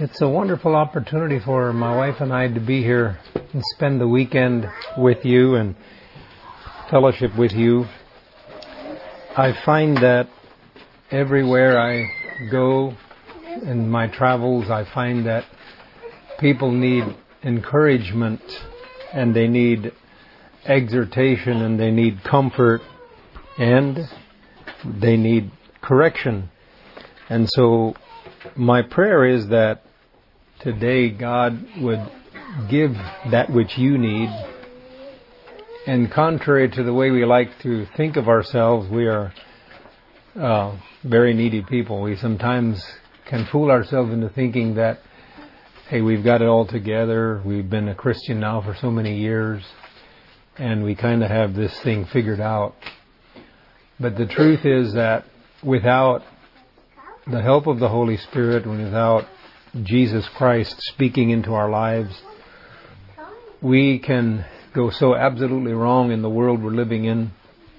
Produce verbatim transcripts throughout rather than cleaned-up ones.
It's a wonderful opportunity for my wife and I to be here and spend the weekend with you and fellowship with you. I find that everywhere I go in my travels, I find that people need encouragement and they need exhortation and they need comfort and they need correction. And so my prayer is that today God would give that which you need. And contrary to the way we like to think of ourselves, we are uh, very needy people. We sometimes can fool ourselves into thinking that, hey, we've got it all together. We've been a Christian now for so many years, and we kind of have this thing figured out. But the truth is that without the help of the Holy Spirit and without Jesus Christ speaking into our lives, we can go so absolutely wrong in the world we're living in.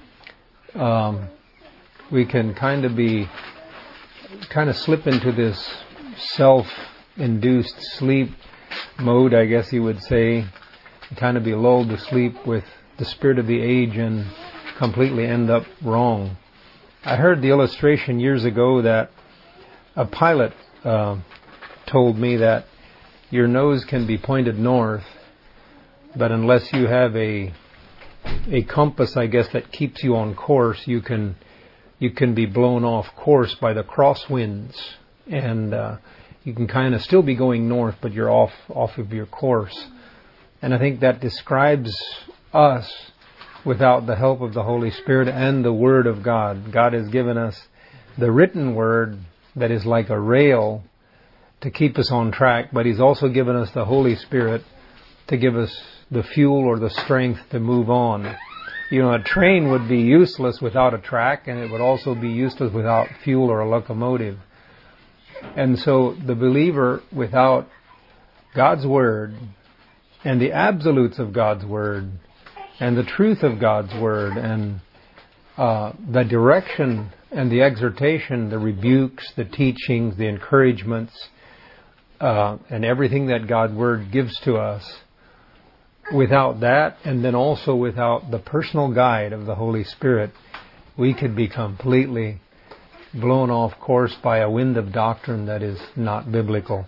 Um, we can kind of be, kind of slip into this self-induced sleep mode, I guess you would say, kind of be lulled to sleep with the spirit of the age and completely end up wrong. I heard the illustration years ago that a pilot uh, told me that your nose can be pointed north, but unless you have a a compass, I guess, that keeps you on course, you can you can be blown off course by the crosswinds, and uh, you can kind of still be going north, but you're off off of your course. And I think that describes us without the help of the Holy Spirit and the Word of God. God has given us the written Word that is like a rail to keep us on track, but He's also given us the Holy Spirit to give us the fuel or the strength to move on. You know, a train would be useless without a track, and it would also be useless without fuel or a locomotive. And so the believer without God's Word and the absolutes of God's Word and the truth of God's Word and uh, the direction and the exhortation, the rebukes, the teachings, the encouragements, uh, and everything that God's Word gives to us, without that, and then also without the personal guide of the Holy Spirit, we could be completely blown off course by a wind of doctrine that is not biblical.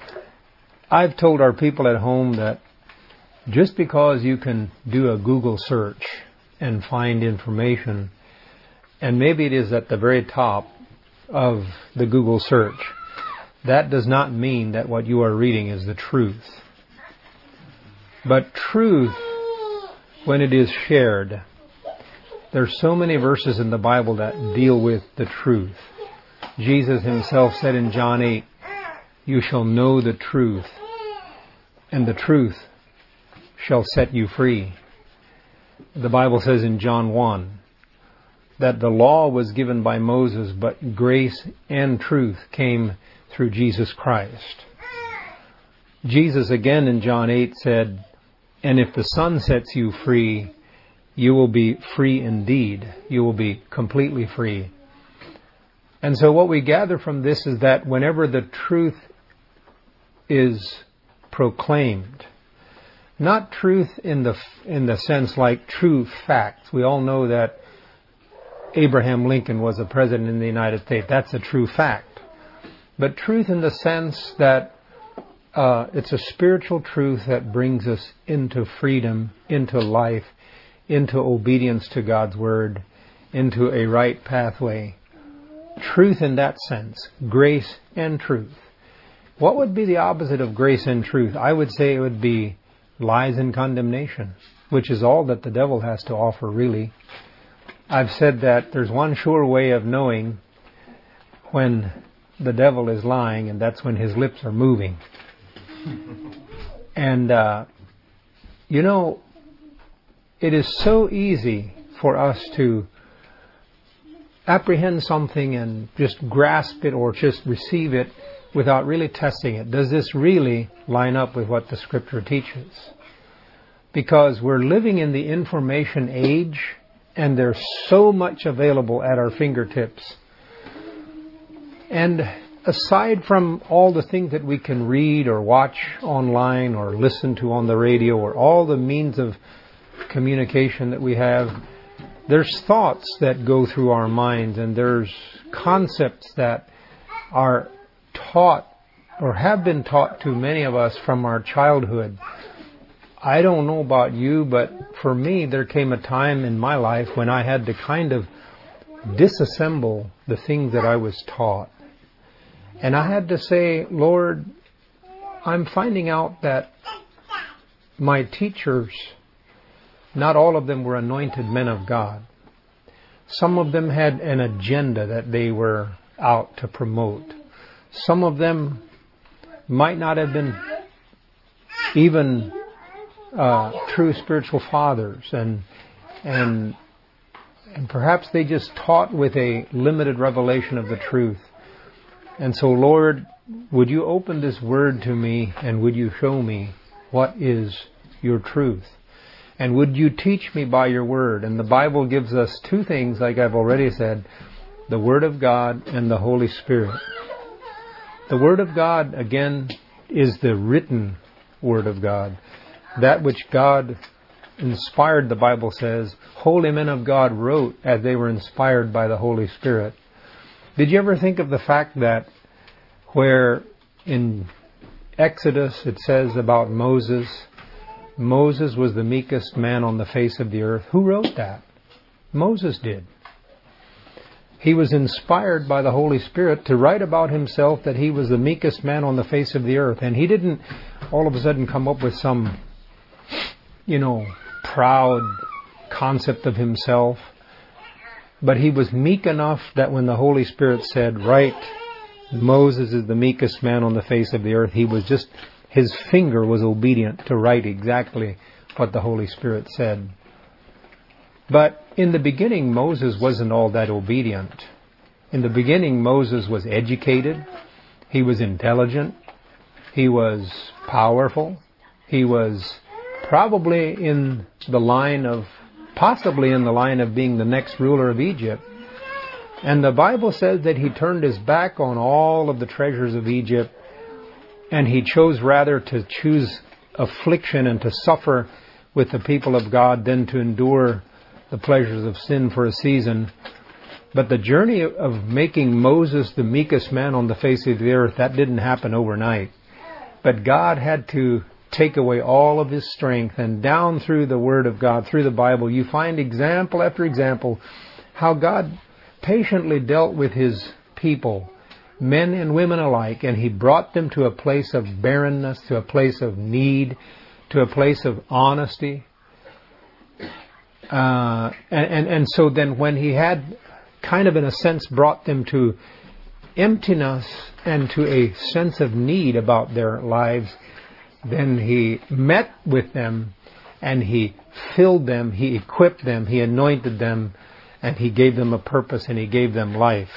I've told our people at home that just because you can do a Google search and find information, and maybe it is at the very top of the Google search, that does not mean that what you are reading is the truth. But truth, when it is shared, there's so many verses in the Bible that deal with the truth. Jesus Himself said in John eight, "You shall know the truth, and the truth shall set you free." The Bible says in John one that the law was given by Moses, but grace and truth came through Jesus Christ. Jesus again in John eight said, "And if the Son sets you free, you will be free indeed." You will be completely free. And so what we gather from this is that whenever the truth is proclaimed, not truth in the in the sense like true facts. We all know that Abraham Lincoln was a president in the United States. That's a true fact. But truth in the sense that uh, it's a spiritual truth that brings us into freedom, into life, into obedience to God's Word, into a right pathway. Truth in that sense, grace and truth. What would be the opposite of grace and truth? I would say it would be lies and condemnation, which is all that the devil has to offer, really. I've said that there's one sure way of knowing when the devil is lying, and that's when his lips are moving. And, uh, you know, it is so easy for us to apprehend something and just grasp it or just receive it without really testing it. Does this really line up with what the Scripture teaches? Because we're living in the information age, and there's so much available at our fingertips. And aside from all the things that we can read or watch online or listen to on the radio or all the means of communication that we have, there's thoughts that go through our minds, and there's concepts that are taught or have been taught to many of us from our childhood. I don't know about you, but for me, there came a time in my life when I had to kind of disassemble the things that I was taught. And I had to say, Lord, I'm finding out that my teachers, not all of them were anointed men of God. Some of them had an agenda that they were out to promote. Some of them might not have been even uh, true spiritual fathers, and and and perhaps they just taught with a limited revelation of the truth. And so, Lord, would you open this word to me, and would you show me what is your truth? And would you teach me by your word? And the Bible gives us two things, like I've already said, the Word of God and the Holy Spirit. The Word of God, again, is the written Word of God. That which God inspired, the Bible says, holy men of God wrote as they were inspired by the Holy Spirit. Did you ever think of the fact that where in Exodus it says about Moses, Moses was the meekest man on the face of the earth? Who wrote that? Moses did. He was inspired by the Holy Spirit to write about himself that he was the meekest man on the face of the earth. And he didn't all of a sudden come up with some, you know, proud concept of himself. But he was meek enough that when the Holy Spirit said, write, Moses is the meekest man on the face of the earth, he was just, his finger was obedient to write exactly what the Holy Spirit said. But in the beginning, Moses wasn't all that obedient. In the beginning, Moses was educated. He was intelligent. He was powerful. He was probably in the line of, possibly in the line of being the next ruler of Egypt. And the Bible says that he turned his back on all of the treasures of Egypt, and he chose rather to choose affliction and to suffer with the people of God than to endure the pleasures of sin for a season. But the journey of making Moses the meekest man on the face of the earth, that didn't happen overnight. But God had to take away all of his strength, and down through the Word of God, through the Bible, you find example after example how God patiently dealt with his people, men and women alike, and he brought them to a place of barrenness, to a place of need, to a place of honesty. Uh, and, and, and so then when he had kind of in a sense brought them to emptiness and to a sense of need about their lives, then he met with them and he filled them, he equipped them, he anointed them, and he gave them a purpose and he gave them life.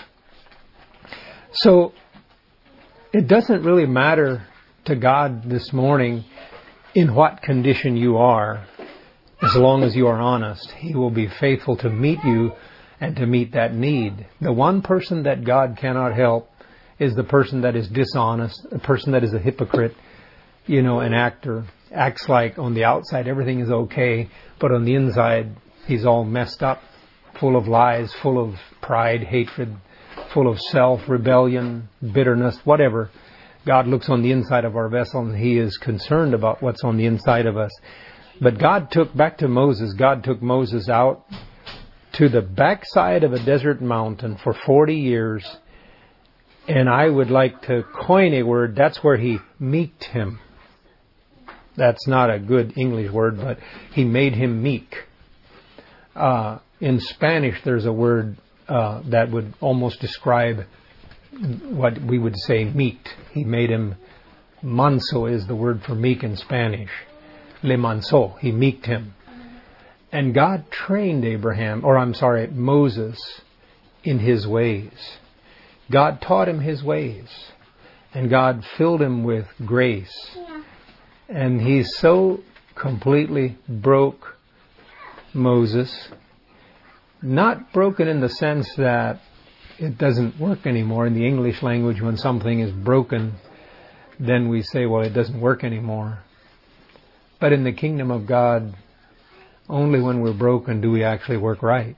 So it doesn't really matter to God this morning in what condition you are. As long as you are honest, he will be faithful to meet you and to meet that need. The one person that God cannot help is the person that is dishonest, the person that is a hypocrite, you know, an actor. Acts like on the outside everything is okay, but on the inside he's all messed up, full of lies, full of pride, hatred, full of self, rebellion, bitterness, whatever. God looks on the inside of our vessel and he is concerned about what's on the inside of us. But God took, back to Moses, God took Moses out to the backside of a desert mountain for forty years. And I would like to coin a word, that's where he meeked him. That's not a good English word, but he made him meek. Uh, in Spanish, there's a word uh, that would almost describe what we would say meek. He made him, manso is the word for meek in Spanish. Le manso, he meeked him. And God trained Abraham, or I'm sorry, Moses, in his ways. God taught him his ways. And God filled him with grace. And he so completely broke Moses. Not broken in the sense that it doesn't work anymore. In the English language, when something is broken, then we say, well, it doesn't work anymore. But in the kingdom of God, only when we're broken do we actually work right.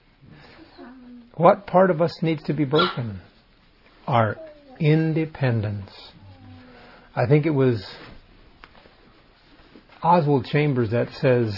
What part of us needs to be broken? Our independence. I think it was Oswald Chambers that says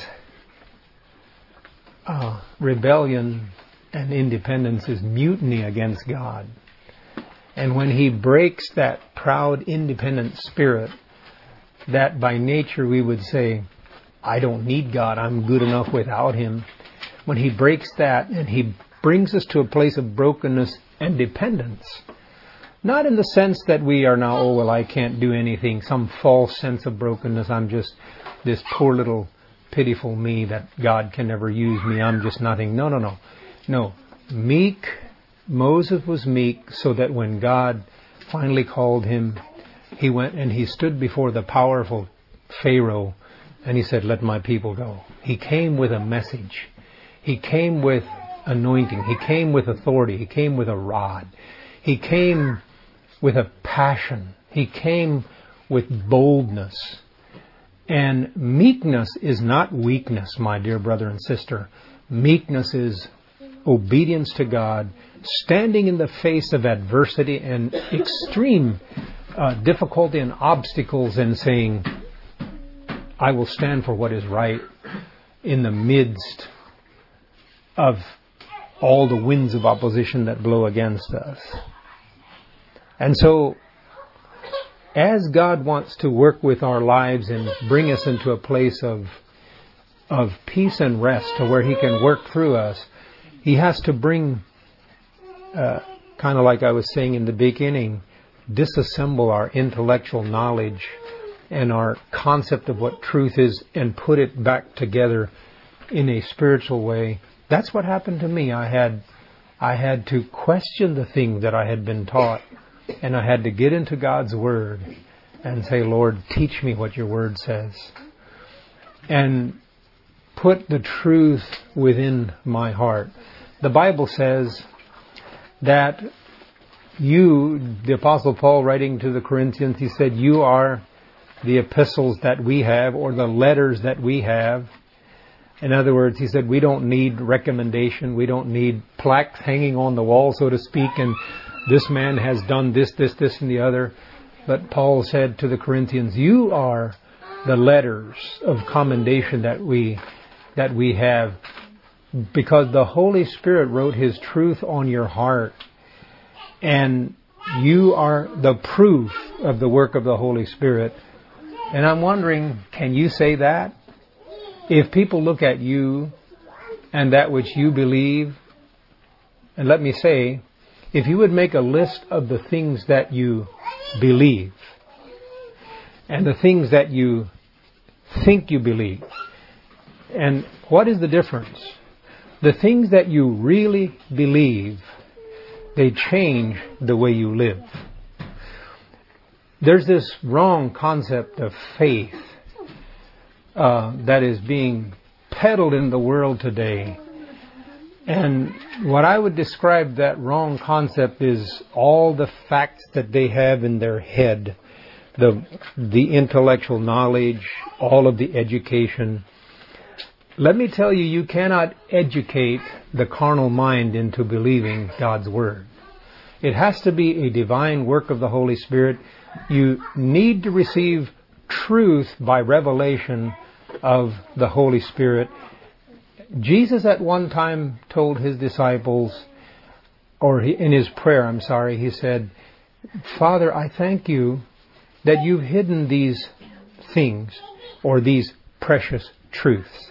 uh, rebellion and independence is mutiny against God. And when He breaks that proud, independent spirit, that by nature we would say, I don't need God, I'm good enough without Him. When He breaks that and He brings us to a place of brokenness and dependence, not in the sense that we are now, oh, well, I can't do anything, some false sense of brokenness, I'm just this poor little pitiful me that God can never use me, I'm just nothing. No, no, no. No. Meek, Moses was meek so that when God finally called him, he went and he stood before the powerful Pharaoh and he said, let my people go. He came with a message. He came with anointing. He came with authority. He came with a rod. He came with a passion. He came with boldness. And meekness is not weakness, my dear brother and sister. Meekness is obedience to God, standing in the face of adversity and extreme uh, difficulty and obstacles and saying, I will stand for what is right in the midst of all the winds of opposition that blow against us. And so, as God wants to work with our lives and bring us into a place of of peace and rest to where He can work through us, He has to bring, uh, kind of like I was saying in the beginning, disassemble our intellectual knowledge and our concept of what truth is and put it back together in a spiritual way. That's what happened to me. I had, I had to question the things that I had been taught, and I had to get into God's Word and say, Lord, teach me what your Word says. And put the truth within my heart. The Bible says that you, the Apostle Paul writing to the Corinthians, he said, you are the epistles that we have, or the letters that we have. In other words, he said, we don't need recommendation. We don't need plaques hanging on the wall, so to speak, and this man has done this, this, this, and the other. But Paul said to the Corinthians, you are the letters of commendation that we that we have, because the Holy Spirit wrote His truth on your heart, and you are the proof of the work of the Holy Spirit. And I'm wondering, can you say that? If people look at you and that which you believe, and let me say, if you would make a list of the things that you believe and the things that you think you believe, and what is the difference? The things that you really believe, they change the way you live. There's this wrong concept of faith uh, that is being peddled in the world today. And what I would describe that wrong concept is all the facts that they have in their head, the the intellectual knowledge, all of the education. Let me tell you, you cannot educate the carnal mind into believing God's Word. It has to be a divine work of the Holy Spirit. You need to receive truth by revelation of the Holy Spirit. Jesus at one time told His disciples, or he, in His prayer, I'm sorry, He said, Father, I thank you that you've hidden these things, or these precious truths,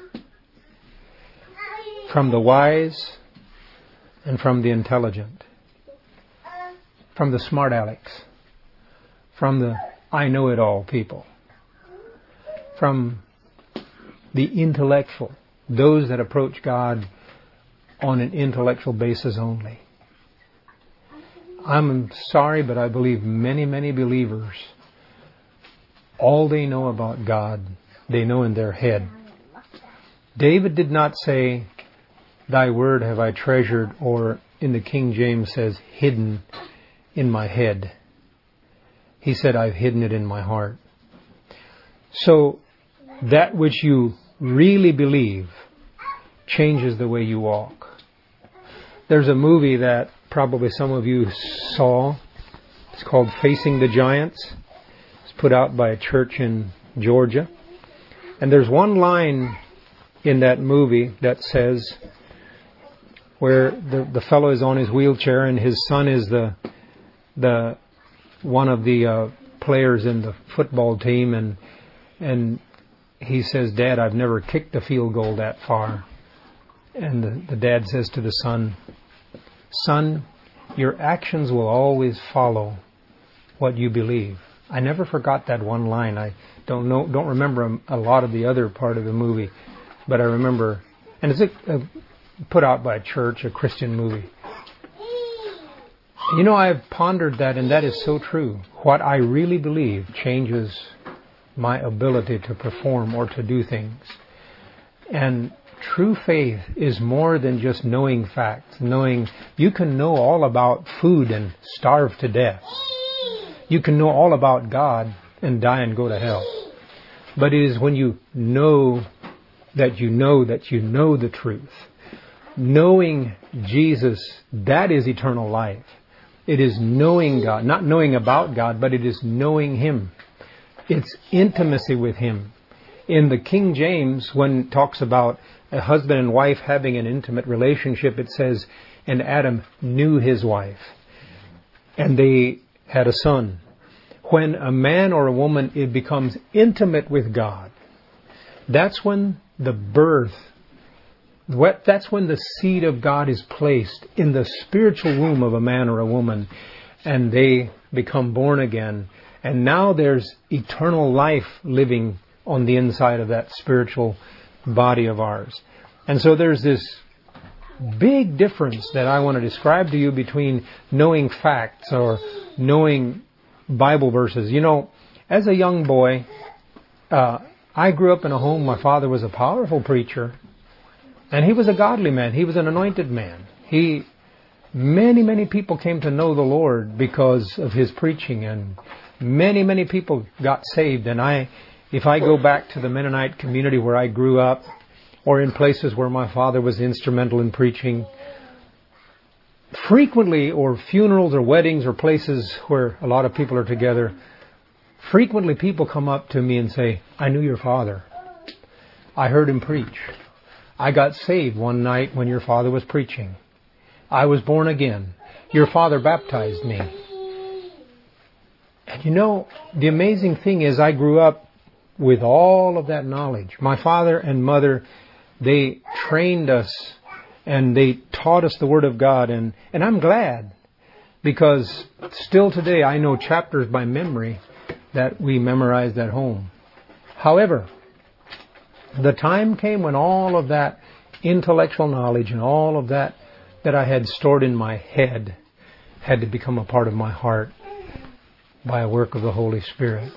from the wise and from the intelligent, from the smart alecks, from the I know it all people, from the intellectual, those that approach God on an intellectual basis only. I'm sorry, but I believe many, many believers, all they know about God, they know in their head. David did not say, Thy word have I treasured, or in the King James says, hidden in my head. He said, I've hidden it in my heart. So that which you really believe changes the way you walk. There's a movie that probably some of you saw. It's called Facing the Giants. It's put out by a church in Georgia. And there's one line in that movie that says, where the, the fellow is on his wheelchair and his son is the the one of the uh, players in the football team, and and he says, Dad, I've never kicked a field goal that far. And the, the dad says to the son, Son, your actions will always follow what you believe. I never forgot that one line. I don't know, don't remember a, a lot of the other part of the movie, but I remember, and it's a, a put out by a church, a Christian movie. You know, I've pondered that, and that is so true. What I really believe changes my ability to perform or to do things. And true faith is more than just knowing facts. Knowing, you can know all about food and starve to death. You can know all about God and die and go to hell. But it is when you know that you know that you know the truth. Knowing Jesus, that is eternal life. It is knowing God, not knowing about God, but it is knowing Him. It's intimacy with Him. In the King James, when it talks about a husband and wife having an intimate relationship, it says, and Adam knew his wife, and they had a son. When a man or a woman, it becomes intimate with God, that's when the birth, that's when the seed of God is placed in the spiritual womb of a man or a woman, and they become born again. And now there's eternal life living on the inside of that spiritual body of ours. And so there's this big difference that I want to describe to you between knowing facts or knowing Bible verses. You know, as a young boy, uh, I grew up in a home, my father was a powerful preacher, and he was a godly man. He was an anointed man. He, many, many people came to know the Lord because of his preaching, and many, many people got saved. And I, if I go back to the Mennonite community where I grew up, or in places where my father was instrumental in preaching, frequently, or funerals or weddings or places where a lot of people are together, frequently people come up to me and say, I knew your father. I heard him preach. I got saved one night when your father was preaching. I was born again. Your father baptized me. And you know, the amazing thing is I grew up with all of that knowledge. My father and mother, they trained us and they taught us the Word of God. And, and I'm glad, because still today I know chapters by memory that we memorized at home. However, the time came when all of that intellectual knowledge and all of that that I had stored in my head had to become a part of my heart by a work of the Holy Spirit.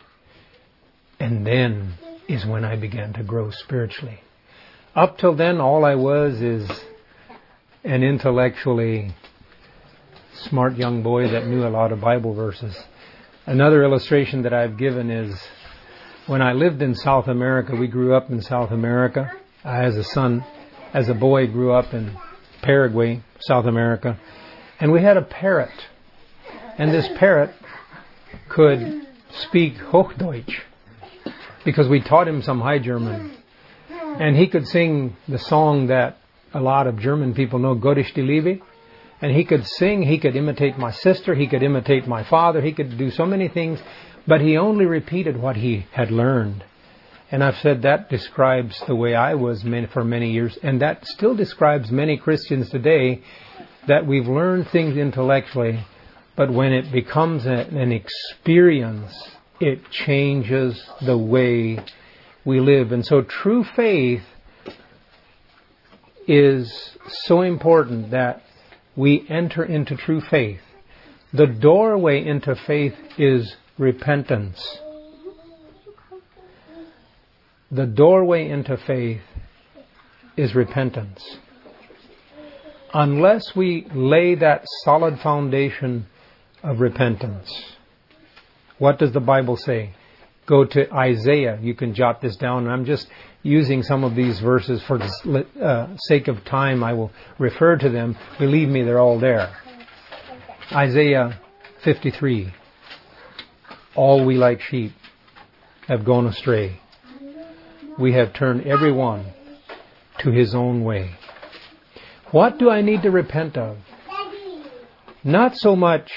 And then is when I began to grow spiritually. Up till then, all I was is an intellectually smart young boy that knew a lot of Bible verses. Another illustration that I've given is when I lived in South America. We grew up in South America. I, as a son, as a boy, grew up in Paraguay, South America. And we had a parrot. And this parrot could speak Hochdeutsch, because we taught him some High German. And he could sing the song that a lot of German people know, Gott ist die Liebe. And he could sing, he could imitate my sister, he could imitate my father, he could do so many things, but he only repeated what he had learned. And I've said that describes the way I was for many years, and that still describes many Christians today, that we've learned things intellectually, but when it becomes a, an experience, it changes the way we live. And so true faith is so important that we enter into true faith. The doorway into faith is repentance. The doorway into faith is repentance. unless we lay that solid foundation of repentance. What does the Bible say? Go to Isaiah. You can jot this down. And I'm just using some of these verses for the uh, sake of time. I will refer to them. Believe me, they're all there. Isaiah fifty-three. All we like sheep have gone astray. We have turned every one to his own way. What do I need to repent of? Not so much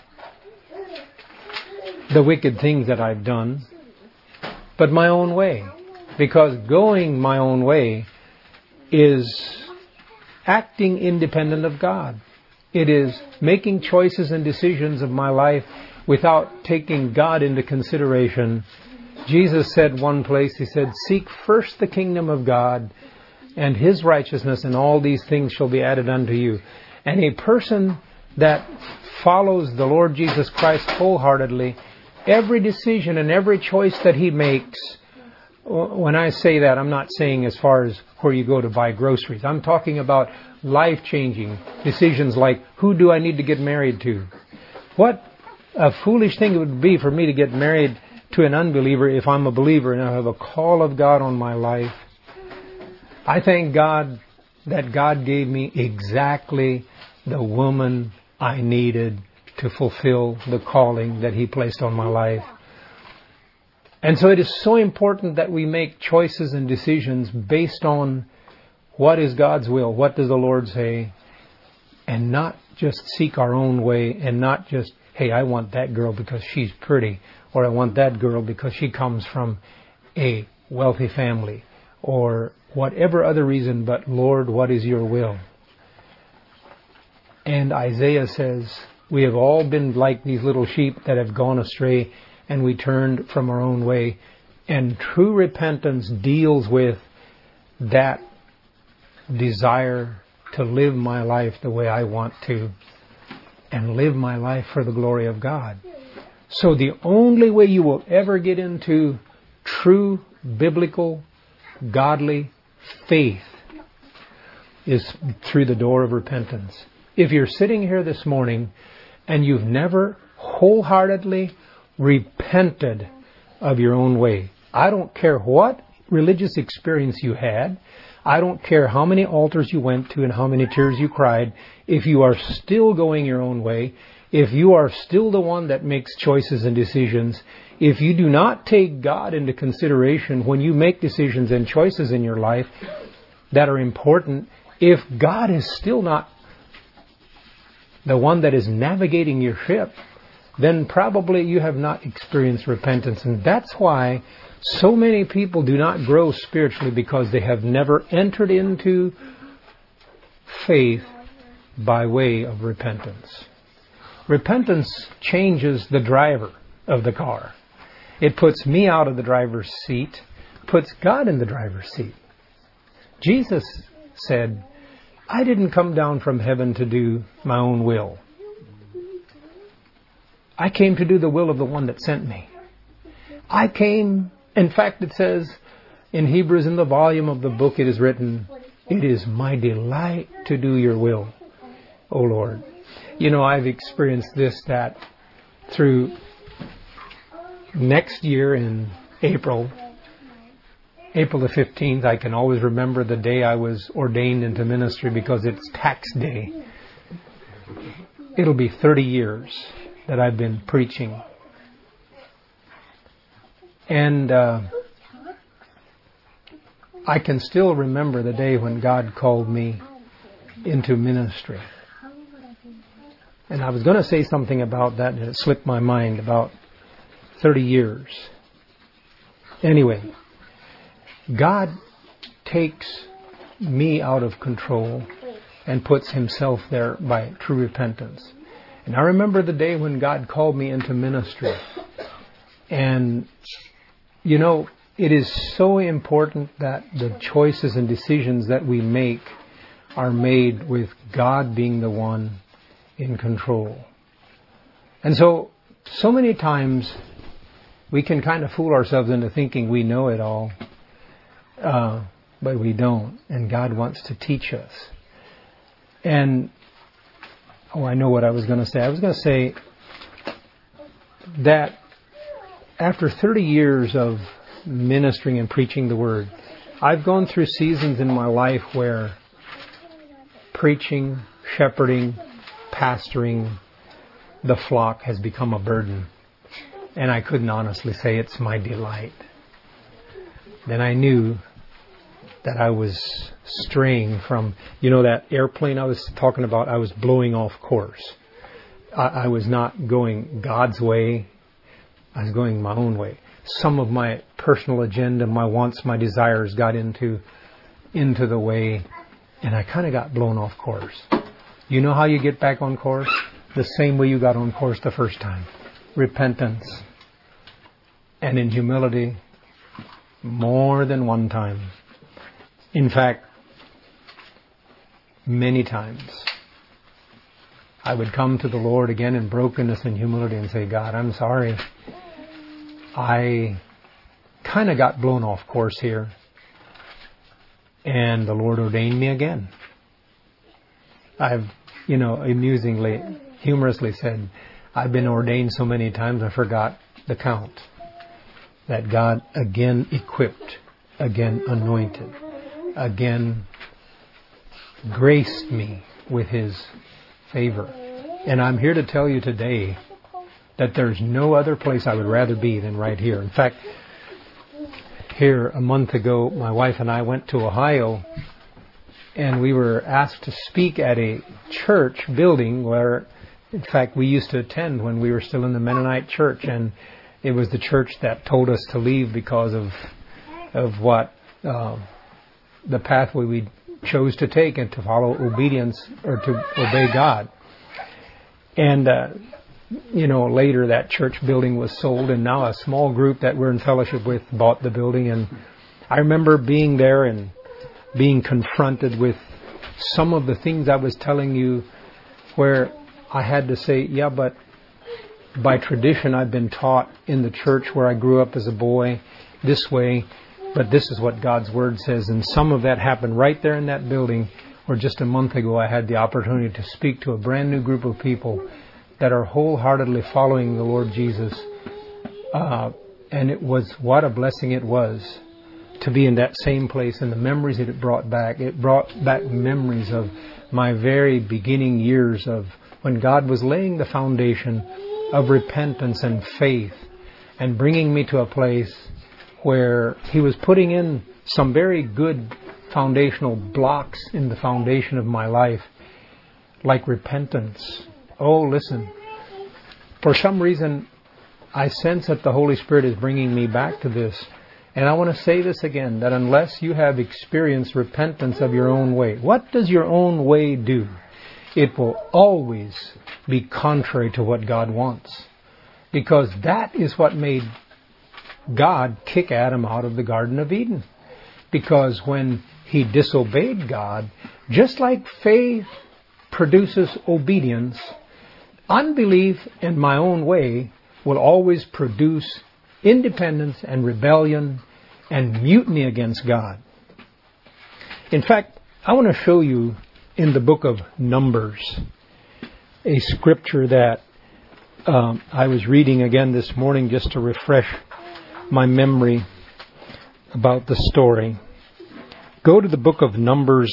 the wicked things that I've done, but my own way. Because going my own way is acting independent of God. It is making choices and decisions of my life without taking God into consideration. Jesus said one place, He said, seek first the kingdom of God and His righteousness, and all these things shall be added unto you. And a person that follows the Lord Jesus Christ wholeheartedly, every decision and every choice that he makes, when I say that, I'm not saying as far as where you go to buy groceries. I'm talking about life-changing decisions like, who do I need to get married to? What a foolish thing it would be for me to get married to an unbeliever if I'm a believer and I have a call of God on my life. I thank God that God gave me exactly the woman I needed to fulfill the calling that He placed on my life. And so it is so important that we make choices and decisions based on what is God's will, what does the Lord say, and not just seek our own way, and not just, hey, I want that girl because she's pretty, or I want that girl because she comes from a wealthy family, or whatever other reason, but Lord, what is your will? And Isaiah says, we have all been like these little sheep that have gone astray, and we turned from our own way. And true repentance deals with that desire to live my life the way I want to, and live my life for the glory of God. So the only way you will ever get into true biblical, godly faith is through the door of repentance. If you're sitting here this morning and you've never wholeheartedly repented of your own way, I don't care what religious experience you had, I don't care how many altars you went to and how many tears you cried, if you are still going your own way, if you are still the one that makes choices and decisions, if you do not take God into consideration when you make decisions and choices in your life that are important, if God is still not the one that is navigating your ship, then probably you have not experienced repentance. And that's why so many people do not grow spiritually, because they have never entered into faith by way of repentance. Repentance changes the driver of the car. It puts me out of the driver's seat, puts God in the driver's seat. Jesus said, I didn't come down from heaven to do my own will. I came to do the will of the one that sent me. I came, in fact, it says in Hebrews, in the volume of the book, it is written, it is my delight to do your will, O Lord. You know, I've experienced this, that through next year in April, April the fifteenth, I can always remember the day I was ordained into ministry because it's tax day. It'll be thirty years that I've been preaching. And uh, I can still remember the day when God called me into ministry. And I was going to say something about that, and it slipped my mind, about thirty years. Anyway, God takes me out of control and puts Himself there by true repentance. And I remember the day when God called me into ministry. And, you know, it is so important that the choices and decisions that we make are made with God being the one in control. And so, so many times we can kind of fool ourselves into thinking we know it all, uh, but we don't. And God wants to teach us. And, oh, I know what I was going to say. I was going to say that after thirty years of ministering and preaching the Word, I've gone through seasons in my life where preaching, shepherding, pastoring the flock has become a burden. And I couldn't honestly say it's my delight. Then I knew that I was straying from, you know, that airplane I was talking about, I was blowing off course. I, I was not going God's way. I was going my own way. Some of my personal agenda, my wants, my desires got into into the way, and I kind of got blown off course. You know how you get back on course? The same way you got on course the first time. Repentance. And in humility, more than one time. In fact, many times, I would come to the Lord again in brokenness and humility and say, God, I'm sorry. I kind of got blown off course here. And the Lord ordained me again. I've, you know, amusingly, humorously said, I've been ordained so many times I forgot the count. That God again equipped, again anointed, again graced me with His favor. And I'm here to tell you today that there's no other place I would rather be than right here. In fact, here a month ago, my wife and I went to Ohio, and we were asked to speak at a church building where, in fact, we used to attend when we were still in the Mennonite church, and it was the church that told us to leave because of of what uh, the pathway we chose to take and to follow obedience or to obey God. And uh, you know, later that church building was sold, and now a small group that we're in fellowship with bought the building. And I remember being there and being confronted with some of the things I was telling you, where I had to say, yeah, but by tradition I've been taught in the church where I grew up as a boy this way, but this is what God's Word says. And some of that happened right there in that building where just a month ago I had the opportunity to speak to a brand new group of people that are wholeheartedly following the Lord Jesus. Uh, and it was, what a blessing it was to be in that same place, and the memories that it brought back. It brought back memories of my very beginning years of when God was laying the foundation of repentance and faith and bringing me to a place where He was putting in some very good foundational blocks in the foundation of my life, like repentance. Oh, listen, for some reason I sense that the Holy Spirit is bringing me back to this. And I want to say this again, that unless you have experienced repentance of your own way, what does your own way do? It will always be contrary to what God wants. Because that is what made God kick Adam out of the Garden of Eden. Because when he disobeyed God, just like faith produces obedience, unbelief in my own way will always produce independence and rebellion and mutiny against God. In fact, I want to show you in the book of Numbers a scripture that um, I was reading again this morning just to refresh my memory about the story. Go to the book of Numbers,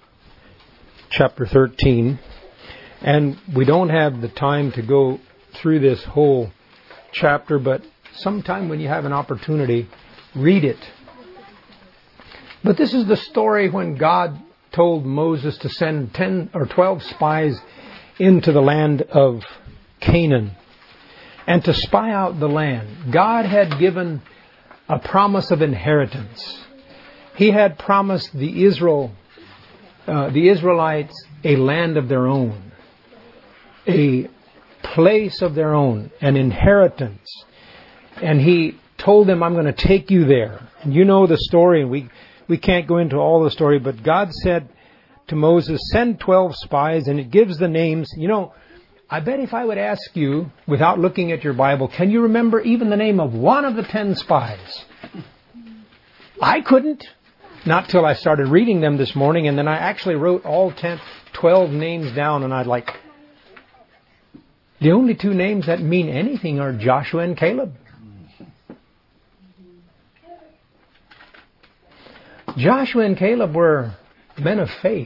chapter thirteen, and we don't have the time to go through this whole chapter, but sometime when you have an opportunity, read it. But this is the story when God told Moses to send ten or twelve spies into the land of Canaan and to spy out the land. God had given a promise of inheritance. He had promised the Israel, uh, the Israelites a land of their own, a place of their own, an inheritance. And He told them, I'm going to take you there. And you know the story, and we, we can't go into all the story, but God said to Moses, send twelve spies, and it gives the names. You know, I bet if I would ask you, without looking at your Bible, can you remember even the name of one of the ten spies? I couldn't. Not till I started reading them this morning, and then I actually wrote all ten, twelve names down, and I'd like, the only two names that mean anything are Joshua and Caleb. Joshua and Caleb were men of faith.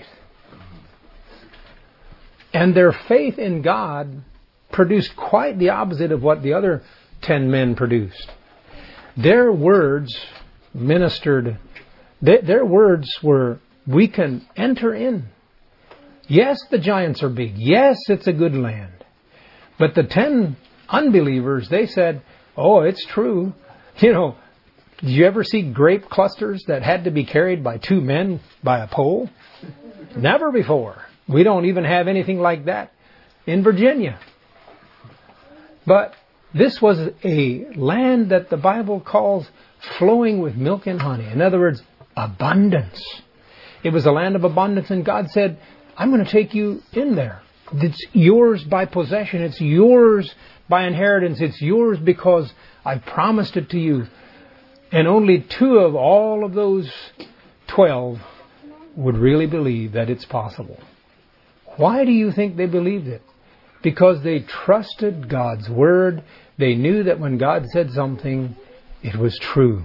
And their faith in God produced quite the opposite of what the other ten men produced. Their words ministered, their, their words were, we can enter in. Yes, the giants are big. Yes, it's a good land. But the ten unbelievers, they said, oh, it's true. You know, did you ever see grape clusters that had to be carried by two men by a pole? Never before. We don't even have anything like that in Virginia. But this was a land that the Bible calls flowing with milk and honey. In other words, abundance. It was a land of abundance, and God said, I'm going to take you in there. It's yours by possession. It's yours by inheritance. It's yours because I promised it to you. And only two of all of those twelve would really believe that it's possible. Why do you think they believed it? Because they trusted God's Word. They knew that when God said something, it was true.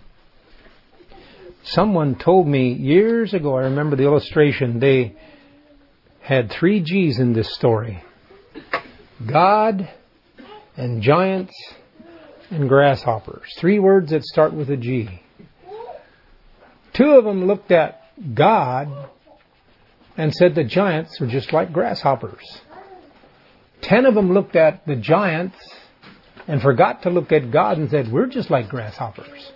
Someone told me years ago, I remember the illustration, they had three G's in this story. God and giants and grasshoppers. Three words that start with a G. Two of them looked at God and said the giants were just like grasshoppers. Ten of them looked at the giants and forgot to look at God and said, we're just like grasshoppers.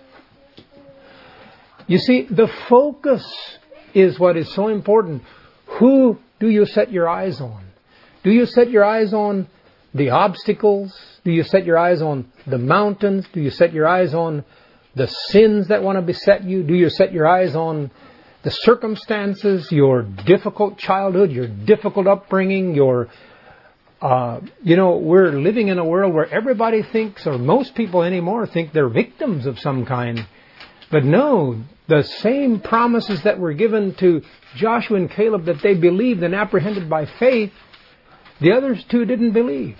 You see, the focus is what is so important. Who do you set your eyes on? Do you set your eyes on the obstacles? Do you set your eyes on the mountains? Do you set your eyes on the sins that want to beset you? Do you set your eyes on the circumstances, your difficult childhood, your difficult upbringing, your, uh, you know, we're living in a world where everybody thinks, or most people anymore think they're victims of some kind. But no, the same promises that were given to Joshua and Caleb that they believed and apprehended by faith, the others two didn't believe.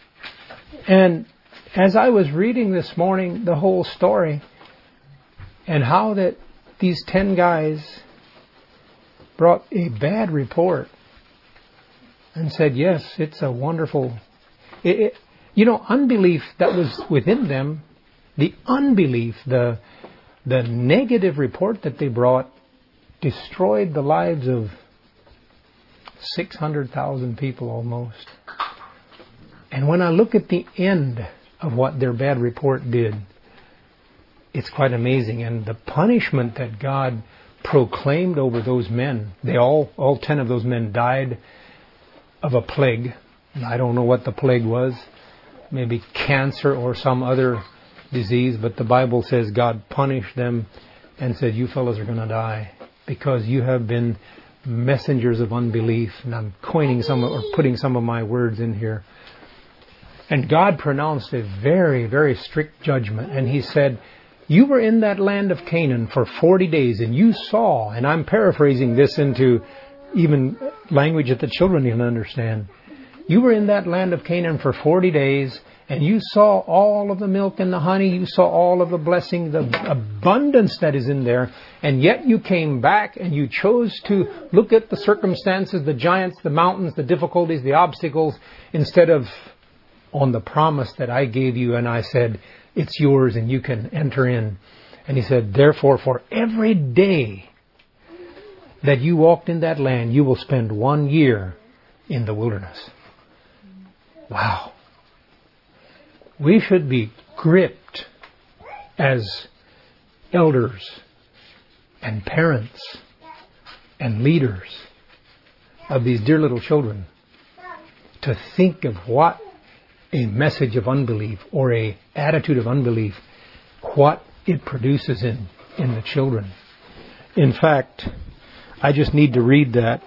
And as I was reading this morning the whole story and how that these ten guys brought a bad report and said, yes, it's a wonderful... It, it, you know, unbelief that was within them, the unbelief, the, the negative report that they brought destroyed the lives of six hundred thousand people almost. And when I look at the end of what their bad report did, it's quite amazing. And the punishment that God proclaimed over those men, they all, all ten of those men died of a plague. I don't know what the plague was, maybe cancer or some other disease, but the Bible says God punished them and said, you fellows are going to die because you have been messengers of unbelief. And I'm coining some or putting some of my words in here. And God pronounced a very, very strict judgment. And He said, you were in that land of Canaan for forty days and you saw, and I'm paraphrasing this into even language that the children can understand. You were in that land of Canaan for forty days and you saw all of the milk and the honey. You saw all of the blessing, the abundance that is in there. And yet you came back and you chose to look at the circumstances, the giants, the mountains, the difficulties, the obstacles, instead of on the promise that I gave you. And I said, it's yours and you can enter in. And He said, therefore, for every day that you walked in that land, you will spend one year in the wilderness. Wow. We should be gripped as elders and parents and leaders of these dear little children to think of what a message of unbelief or a attitude of unbelief, what it produces in, in the children. In fact, I just need to read that.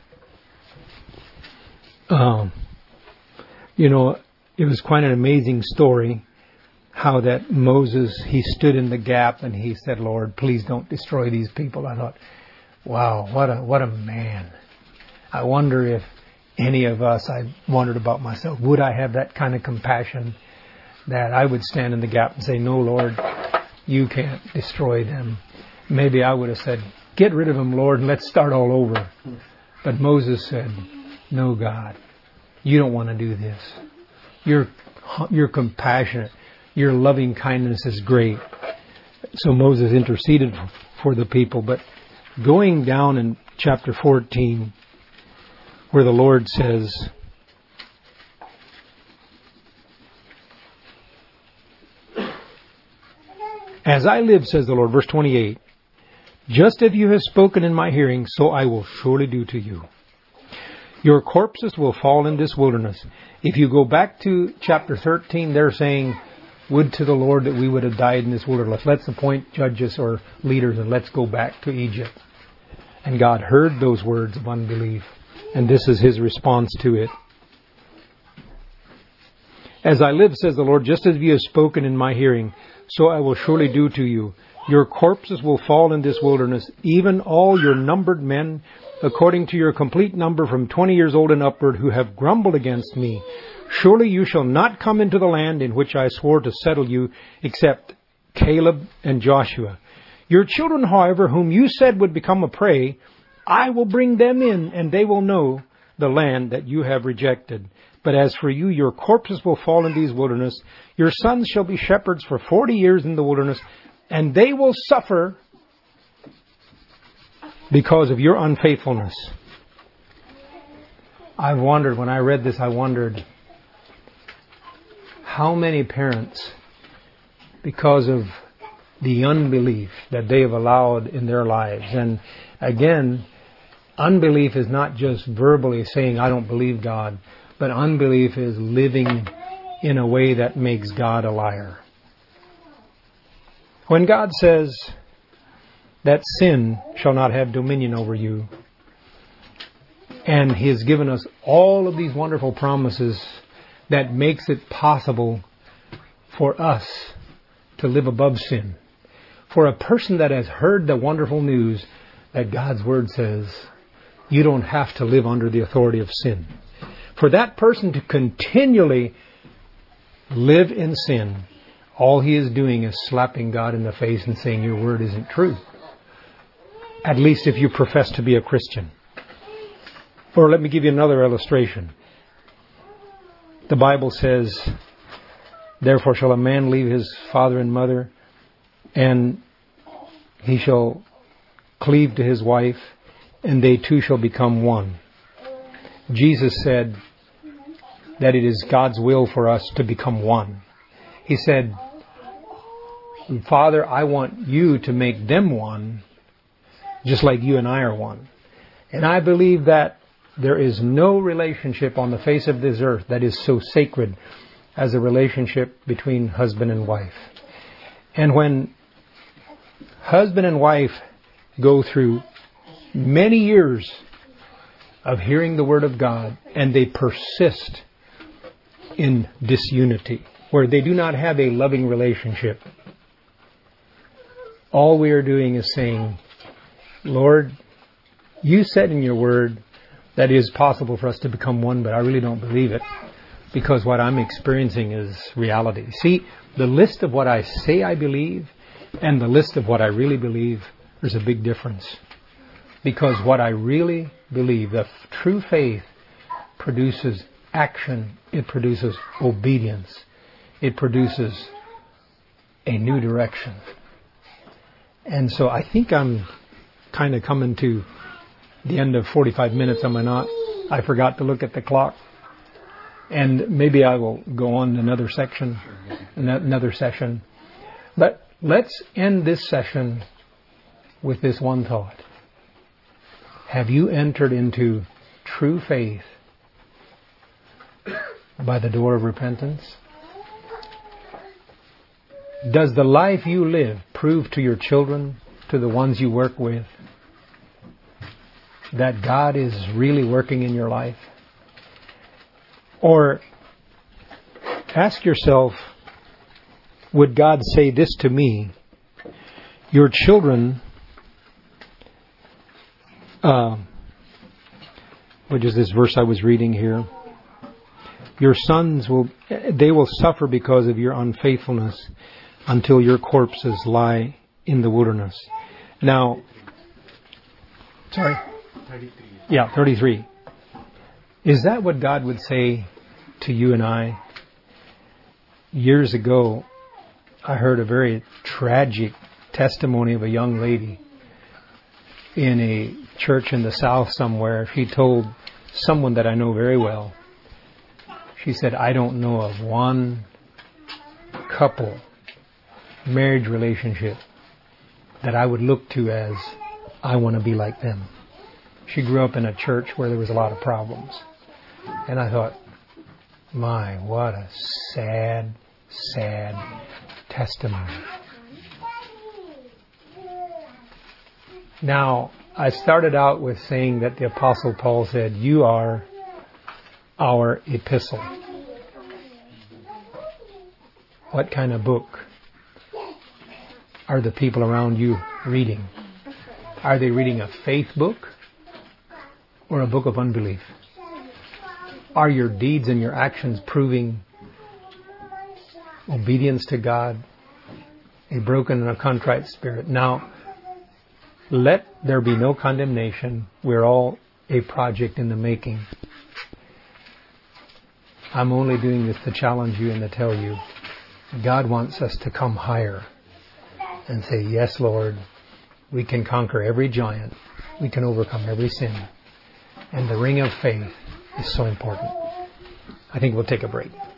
Um, you know, it was quite an amazing story how that Moses, he stood in the gap and he said, Lord, please don't destroy these people. I thought, wow, what a what a man. I wonder if any of us, I wondered about myself, would I have that kind of compassion that I would stand in the gap and say, no, Lord, you can't destroy them. Maybe I would have said, get rid of them, Lord, and let's start all over. But Moses said, no, God, you don't want to do this. You're, you're compassionate. Your loving kindness is great. So Moses interceded for the people. But going down in chapter fourteen, where the Lord says, as I live, says the Lord, verse twenty-eight, just as you have spoken in my hearing, so I will surely do to you. Your corpses will fall in this wilderness. If you go back to chapter thirteen, they're saying, would to the Lord that we would have died in this wilderness. Let's appoint judges or leaders and let's go back to Egypt. And God heard those words of unbelief. And this is His response to it. As I live, says the Lord, just as you have spoken in my hearing, so I will surely do to you. Your corpses will fall in this wilderness, even all your numbered men, according to your complete number from twenty years old and upward, who have grumbled against me. Surely you shall not come into the land in which I swore to settle you, except Caleb and Joshua. Your children, however, whom you said would become a prey, I will bring them in, and they will know the land that you have rejected. But as for you, your corpses will fall in these wilderness. Your sons shall be shepherds for forty years in the wilderness, and they will suffer because of your unfaithfulness. I wondered, when I read this, I wondered how many parents, because of the unbelief that they have allowed in their lives. And again, unbelief is not just verbally saying, I don't believe God, but unbelief is living in a way that makes God a liar. When God says that sin shall not have dominion over you, and He has given us all of these wonderful promises that makes it possible for us to live above sin. For a person that has heard the wonderful news that God's Word says, you don't have to live under the authority of sin. For that person to continually live in sin, all he is doing is slapping God in the face and saying, your Word isn't true. At least if you profess to be a Christian. Or let me give you another illustration. The Bible says, therefore shall a man leave his father and mother, and he shall cleave to his wife, and they two shall become one. Jesus said that it is God's will for us to become one. He said, Father, I want you to make them one, just like you and I are one. And I believe that there is no relationship on the face of this earth that is so sacred as a relationship between husband and wife. And when husband and wife go through many years of hearing the Word of God, and they persist in disunity, where they do not have a loving relationship, all we are doing is saying, Lord, you said in your Word that it is possible for us to become one, but I really don't believe it, because what I'm experiencing is reality. See, the list of what I say I believe and the list of what I really believe, there's a big difference. Because what I really believe, the true faith, produces action. It produces obedience. It produces a new direction. And so I think I'm kind of coming to the end of forty-five minutes, am I not? I forgot to look at the clock. And maybe I will go on another section, another session. But let's end this session with this one thought. Have you entered into true faith by the door of repentance? Does the life you live prove to your children, to the ones you work with, that God is really working in your life? Or ask yourself, would God say this to me? Your children, uh, which is this verse I was reading here. Your sons will, they will suffer because of your unfaithfulness until your corpses lie in the wilderness. Now, sorry? thirty-three. Yeah, thirty-three. Is that what God would say to you and I? Years ago, I heard a very tragic testimony of a young lady in a church in the South somewhere. She told someone that I know very well. She said, I don't know of one couple, marriage relationship, that I would look to as, I want to be like them. She grew up in a church where there was a lot of problems. And I thought, my, what a sad, sad testimony. Now, I started out with saying that the Apostle Paul said, you are our epistle. What kind of book are the people around you reading? Are they reading a faith book or a book of unbelief? Are your deeds and your actions proving obedience to God, a broken and a contrite spirit? Now, let there be no condemnation. We're all a project in the making. I'm only doing this to challenge you and to tell you God wants us to come higher and say, yes, Lord, we can conquer every giant. We can overcome every sin. And the ring of faith is so important. I think we'll take a break.